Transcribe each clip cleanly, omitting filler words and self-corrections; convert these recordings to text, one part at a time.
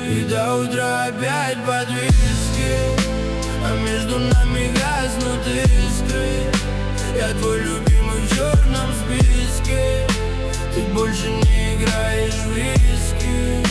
И до утра опять под виски, а между нами гаснут искры. Я твой любимый в черном списке, ты больше не играешь в риски.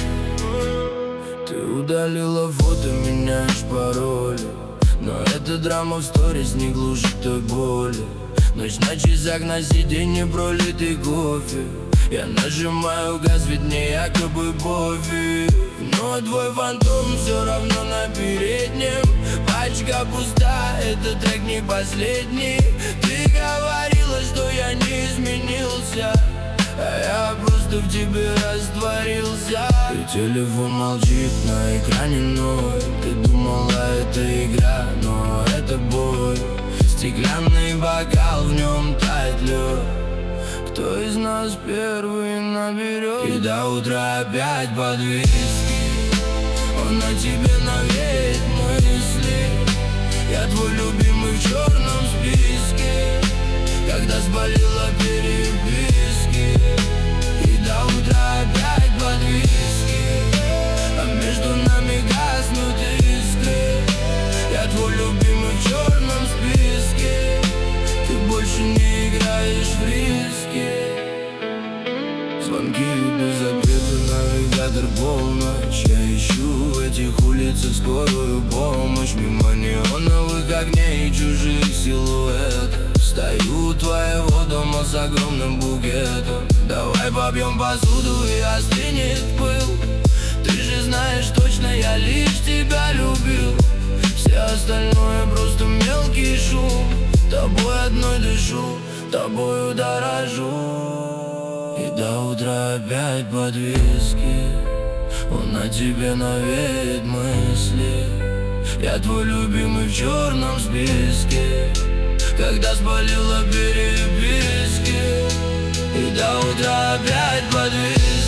Ты удалила фото, меняешь пароли, но эта драма в сторис не глушит той боли. Ночь на часах, на сиденье пролитый кофе. Я нажимаю газ, ведь мне якобы пофиг. Но твой фантом все равно на переднем. Пачка пуста, этот трек не последний. Ты говорила, что я не изменился, а я просто в тебе растворился. И телефон молчит на экране ноль. Ты думала, это игра, но это бой. Стеклянный бокал, в нем тает лед. Кто из нас первый наберет? И до утра опять под виски, он на тебе навеет мысли. Я твой любимый в черном списке, когда спалила переписки. И до утра опять под виски, а между нами гаснут искры. Я твой любимый в черном списке, ты больше не играешь в риски. Звонки без ответа, навигатор полночь. Я ищу в этих улицах скорую помощь. Мимо неоновых огней и чужих силуэтов. Стою у твоего дома с огромным букетом. Давай побьем посуду и остынет пыл. Ты же знаешь точно, я лишь тебя любил. Все остальное просто мелкий шум. Тобой одной дышу, тобою дорожу. И до утра опять под виски, он на тебе навеет мысли. Я твой любимый в черном списке, когда спалила переписки. И до утра опять под виски.